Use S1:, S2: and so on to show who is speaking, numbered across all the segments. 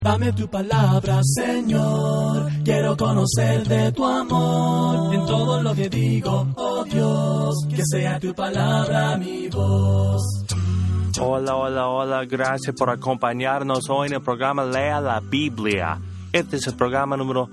S1: Dame tu palabra, Señor, quiero conocer de tu amor, en todo lo que digo, oh Dios, que sea tu palabra mi voz.
S2: Hola, gracias por acompañarnos hoy en el programa Lea la Biblia. Este es el programa número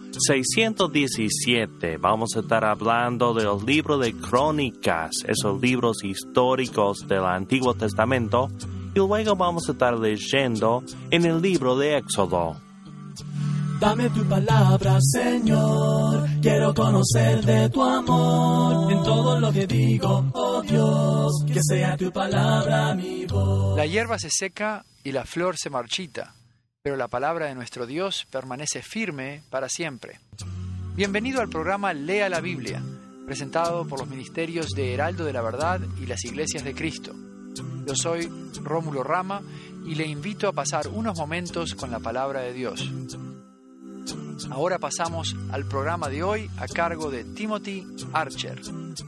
S2: 617. Vamos a estar hablando de los libros de Crónicas, esos libros históricos del Antiguo Testamento, y luego vamos a estar leyendo en el libro de Éxodo.
S1: Dame tu palabra, Señor, quiero conocer de tu amor, en todo lo que digo, oh Dios, que sea tu palabra mi voz.
S3: La hierba se seca y la flor se marchita, pero la palabra de nuestro Dios permanece firme para siempre. Bienvenido al programa Lea la Biblia, presentado por los ministerios de Heraldo de la Verdad y las Iglesias de Cristo. Yo soy Rómulo Rama y le invito a pasar unos momentos con la palabra de Dios. Ahora pasamos al programa de hoy a cargo de Timothy Archer.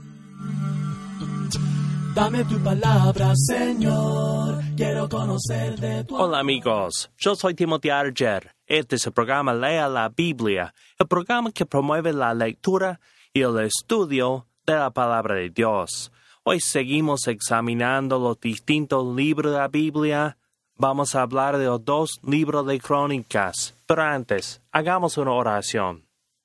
S1: Dame tu palabra, Señor, quiero conocer de tu amor.
S2: Hola amigos, yo soy Timothy Archer. Este es el programa Lea la Biblia, el programa que promueve la lectura y el estudio de la palabra de Dios. Hoy seguimos examinando los distintos libros de la Biblia. Vamos a hablar de los dos libros de Crónicas. Pero antes, hagamos una oración.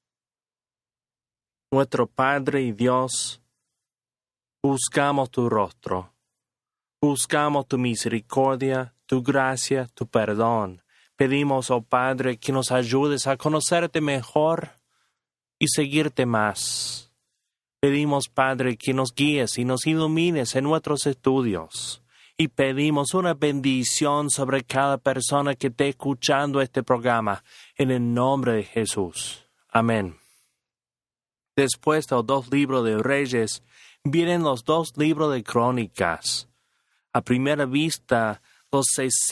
S2: Nuestro Padre y Dios, buscamos tu rostro. Buscamos tu misericordia, tu gracia, tu perdón. Pedimos, oh Padre, que nos ayudes a conocerte mejor y seguirte más. Pedimos, Padre, que nos guíes y nos ilumines en nuestros estudios. Y pedimos una bendición sobre cada persona que esté escuchando este programa, en el nombre de Jesús. Amén. Después de los dos libros de Reyes, vienen los dos libros de Crónicas. A primera vista, los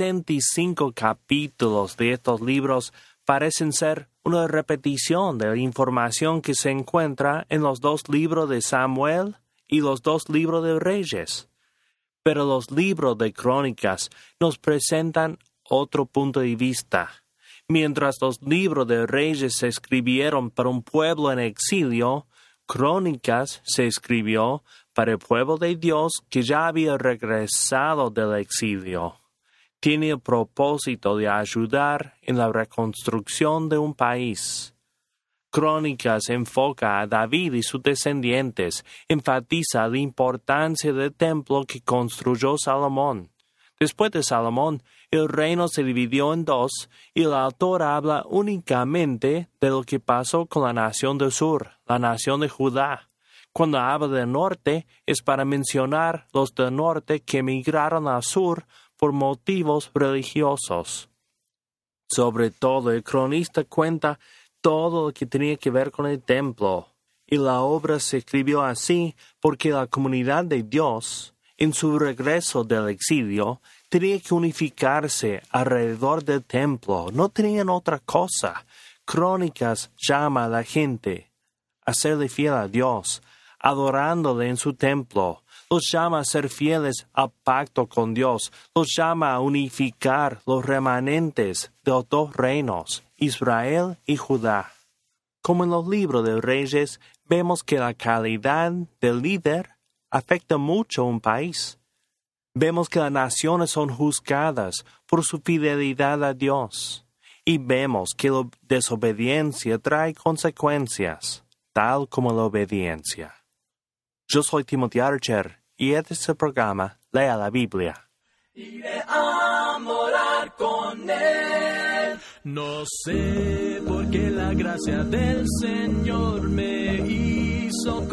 S2: 65 capítulos de estos libros parecen ser una repetición de la información que se encuentra en los dos libros de Samuel y los dos libros de Reyes. Pero los libros de Crónicas nos presentan otro punto de vista. Mientras los libros de Reyes se escribieron para un pueblo en exilio, Crónicas se escribió para el pueblo de Dios que ya había regresado del exilio. Tiene el propósito de ayudar en la reconstrucción de un país. Crónicas enfoca a David y sus descendientes, enfatiza la importancia del templo que construyó Salomón. Después de Salomón, el reino se dividió en dos y el autor habla únicamente de lo que pasó con la nación del sur, la nación de Judá. Cuando habla del norte, es para mencionar los del norte que emigraron al sur por motivos religiosos. Sobre todo, el cronista cuenta todo lo que tenía que ver con el templo, y la obra se escribió así porque la comunidad de Dios, en su regreso del exilio, tenía que unificarse alrededor del templo, no tenían otra cosa. Crónicas llama a la gente a serle fiel a Dios, adorándole en su templo. Los llama a ser fieles al pacto con Dios. Los llama a unificar los remanentes de los dos reinos, Israel y Judá. Como en los libros de Reyes, vemos que la calidad del líder afecta mucho a un país. Vemos que las naciones son juzgadas por su fidelidad a Dios. Y vemos que la desobediencia trae consecuencias, tal como la obediencia. Yo soy Timothy Archer y este es el programa Lea la Biblia.
S1: Iré a morar con él. No sé por qué la gracia del Señor me hizo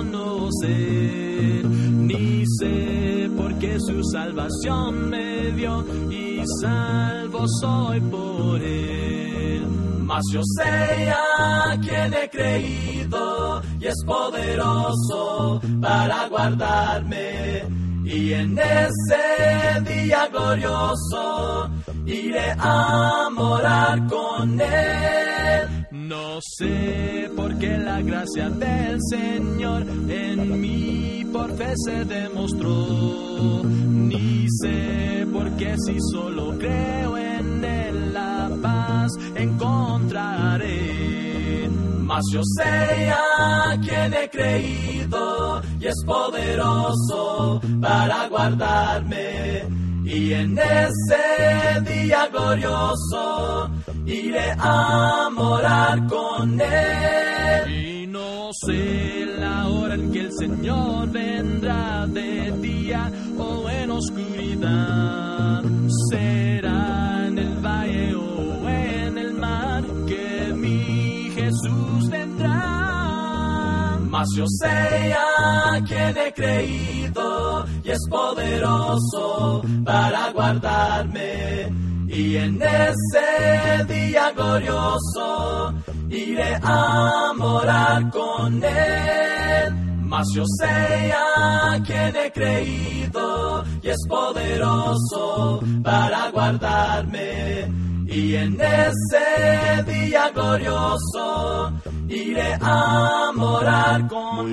S1: conocer, ni sé por qué su salvación me dio y salvo soy por él. Mas yo sé a quien he creído y es poderoso para guardarme. Y en ese día glorioso iré a morar con él. No sé por qué la gracia del Señor en mí por fe se demostró. Ni sé por qué si solo creo en Él la paz encontraré. Mas yo sé a quien he creído y es poderoso para guardarme. Y en ese día glorioso iré a morar con Él. Y no sé la hora en que el Señor vendrá, de día o en oscuridad. Será en el valle o en el mar que mi Jesús vendrá. Mas yo sé a quien he creído y es poderoso para guardarme. Y en ese día glorioso iré a morar con Él. Mas yo sé a quien he creído y es poderoso para guardarme. Y en ese día glorioso iré a morar con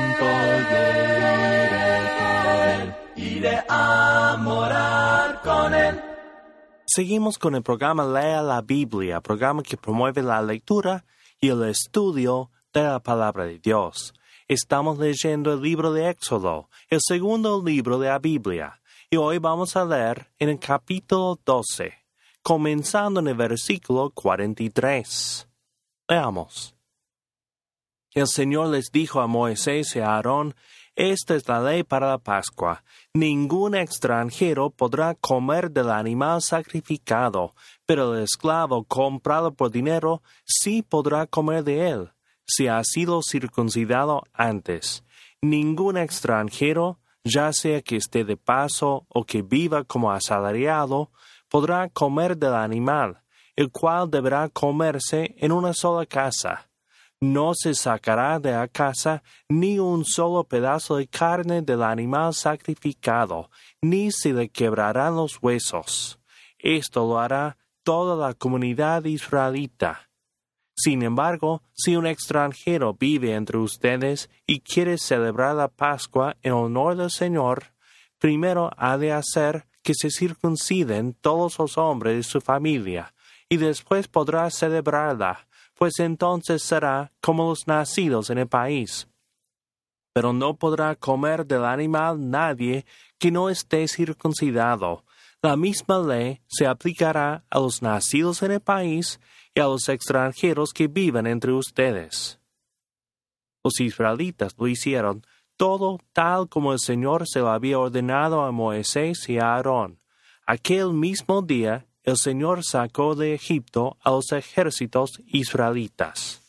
S1: Él. Iré a morar con Él.
S2: Seguimos con el programa Lea la Biblia, programa que promueve la lectura y el estudio de la palabra de Dios. Estamos leyendo el libro de Éxodo, el segundo libro de la Biblia, y hoy vamos a leer en el capítulo 12, comenzando en el versículo 43. Leamos. El Señor les dijo a Moisés y a Aarón: esta es la ley para la Pascua. Ningún extranjero podrá comer del animal sacrificado, pero el esclavo comprado por dinero sí podrá comer de él, si ha sido circuncidado antes. Ningún extranjero, ya sea que esté de paso o que viva como asalariado, podrá comer del animal, el cual deberá comerse en una sola casa. No se sacará de la casa ni un solo pedazo de carne del animal sacrificado, ni se le quebrarán los huesos. Esto lo hará toda la comunidad israelita. Sin embargo, si un extranjero vive entre ustedes y quiere celebrar la Pascua en honor del Señor, primero ha de hacer que se circunciden todos los hombres de su familia, y después podrá celebrarla, pues entonces será como los nacidos en el país. Pero no podrá comer del animal nadie que no esté circuncidado. La misma ley se aplicará a los nacidos en el país y a los extranjeros que viven entre ustedes. Los israelitas lo hicieron todo tal como el Señor se lo había ordenado a Moisés y a Aarón. Aquel mismo día el Señor sacó de Egipto a los ejércitos israelitas.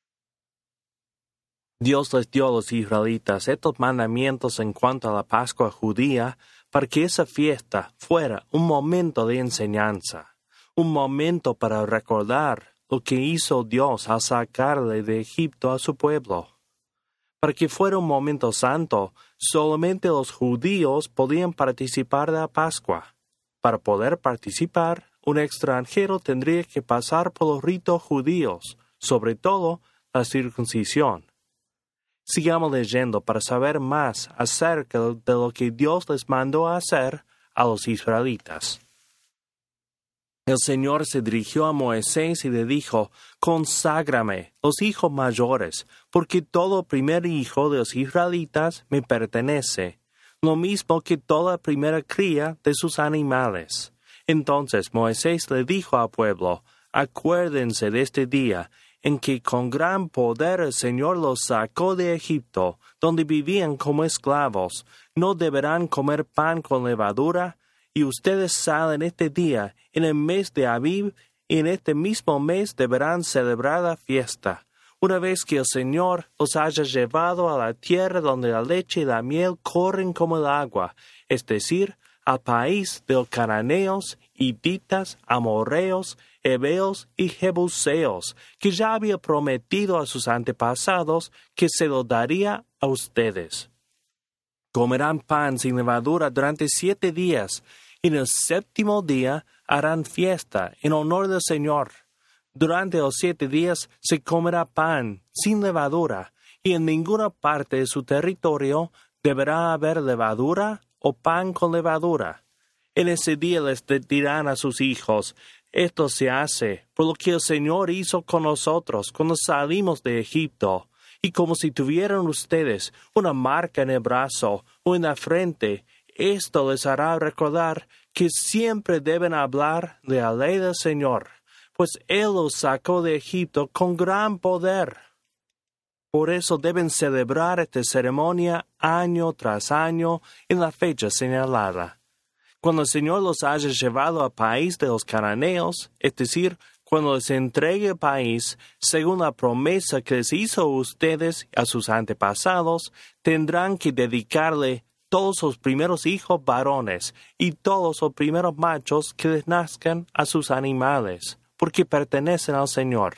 S2: Dios les dio a los israelitas estos mandamientos en cuanto a la Pascua judía para que esa fiesta fuera un momento de enseñanza, un momento para recordar lo que hizo Dios al sacarle de Egipto a su pueblo. Para que fuera un momento santo, solamente los judíos podían participar de la Pascua. Para poder participar, un extranjero tendría que pasar por los ritos judíos, sobre todo la circuncisión. Sigamos leyendo para saber más acerca de lo que Dios les mandó a hacer a los israelitas. El Señor se dirigió a Moisés y le dijo: conságrame los hijos mayores, porque todo primer hijo de los israelitas me pertenece, lo mismo que toda primera cría de sus animales. Entonces Moisés le dijo al pueblo: acuérdense de este día en que con gran poder el Señor los sacó de Egipto, donde vivían como esclavos. No deberán comer pan con levadura, y ustedes salen este día en el mes de Abib, y en este mismo mes deberán celebrar la fiesta, una vez que el Señor los haya llevado a la tierra donde la leche y la miel corren como el agua, es decir, al país de los cananeos, hititas, amorreos, heveos y jebuseos, que ya había prometido a sus antepasados que se lo daría a ustedes. Comerán pan sin levadura durante 7 días, y en el 7º día harán fiesta en honor del Señor. Durante los 7 días se comerá pan sin levadura, y en ninguna parte de su territorio ¿Deberá haber levadura o pan con levadura? En ese día les dirán a sus hijos, esto se hace por lo que el Señor hizo con nosotros cuando salimos de Egipto. Y como si tuvieran ustedes una marca en el brazo o en la frente, esto les hará recordar que siempre deben hablar de la ley del Señor, pues Él los sacó de Egipto con gran poder. Por eso deben celebrar esta ceremonia año tras año en la fecha señalada. Cuando el Señor los haya llevado al país de los cananeos, es decir, cuando les entregue el país, según la promesa que les hizo a ustedes y a sus antepasados, tendrán que dedicarle todos los primeros hijos varones y todos los primeros machos que les nazcan a sus animales, porque pertenecen al Señor.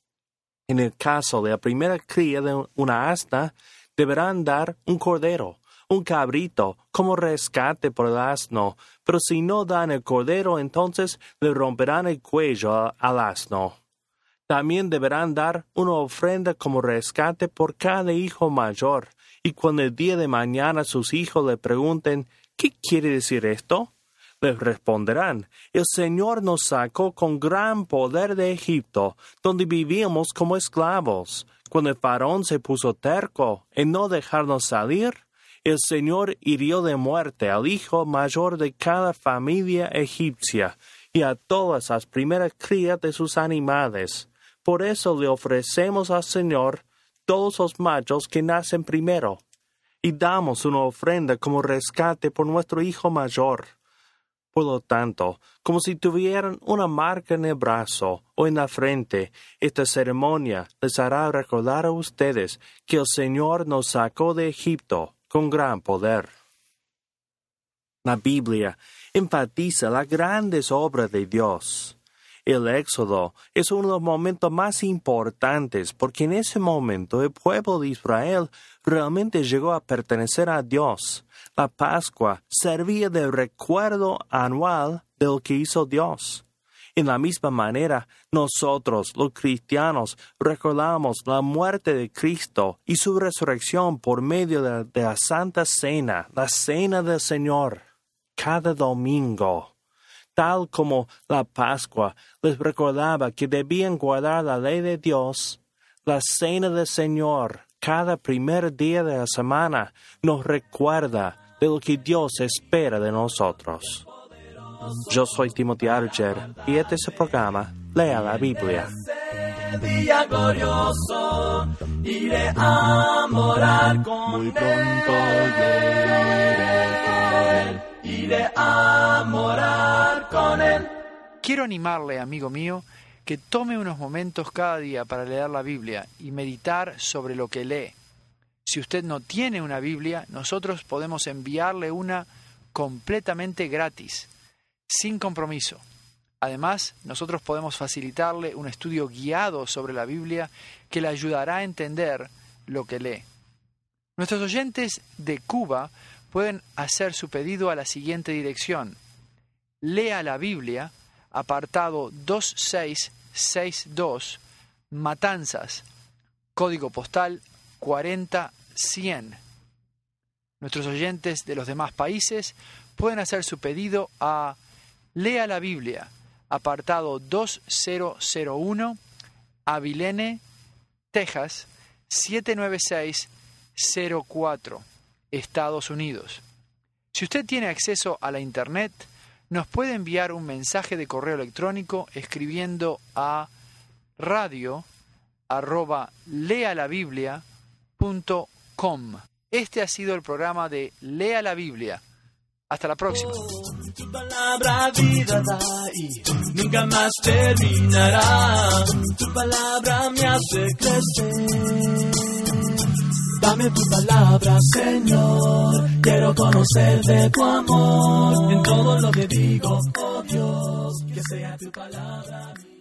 S2: En el caso de la primera cría de una asna, deberán dar un cordero, un cabrito, como rescate por el asno, pero si no dan el cordero, entonces le romperán el cuello al asno. También deberán dar una ofrenda como rescate por cada hijo mayor, y cuando el día de mañana sus hijos le pregunten, ¿qué quiere decir esto?, les responderán, el Señor nos sacó con gran poder de Egipto, donde vivíamos como esclavos. Cuando el faraón se puso terco en no dejarnos salir, el Señor hirió de muerte al hijo mayor de cada familia egipcia y a todas las primeras crías de sus animales. Por eso le ofrecemos al Señor todos los machos que nacen primero, y damos una ofrenda como rescate por nuestro hijo mayor. Por lo tanto, como si tuvieran una marca en el brazo o en la frente, esta ceremonia les hará recordar a ustedes que el Señor nos sacó de Egipto con gran poder. La Biblia enfatiza las grandes obras de Dios. El Éxodo es uno de los momentos más importantes porque en ese momento el pueblo de Israel realmente llegó a pertenecer a Dios. La Pascua servía de recuerdo anual de lo que hizo Dios. En la misma manera, nosotros, los cristianos, recordamos la muerte de Cristo y su resurrección por medio de la Santa Cena, la Cena del Señor, cada domingo. Tal como la Pascua les recordaba que debían guardar la ley de Dios, la Cena del Señor, cada primer día de la semana, nos recuerda de lo que Dios espera de nosotros. Yo soy Timothy Archer y este es el programa Lea la Biblia.
S1: Día glorioso, iré a morar con
S2: Muy pronto
S1: iré a morar con él.
S3: Quiero animarle, amigo mío, que tome unos momentos cada día para leer la Biblia y meditar sobre lo que lee. Si usted no tiene una Biblia, nosotros podemos enviarle una completamente gratis, sin compromiso. Además, nosotros podemos facilitarle un estudio guiado sobre la Biblia que le ayudará a entender lo que lee. Nuestros oyentes de Cuba pueden hacer su pedido a la siguiente dirección: Lea la Biblia, apartado 2662, Matanzas, código postal 40100. Nuestros oyentes de los demás países pueden hacer su pedido a Lea la Biblia, apartado 2001, Abilene, Texas, 79604, Estados Unidos. Si usted tiene acceso a la Internet, nos puede enviar un mensaje de correo electrónico escribiendo a radio@lealabiblia.com. Este ha sido el programa de Lea la Biblia. Hasta la próxima.
S1: Tu palabra vida da y nunca más terminará. Tu palabra me hace crecer. Dame tu palabra, Señor. Quiero conocer de tu amor. En todo lo que digo, oh Dios, que sea tu palabra.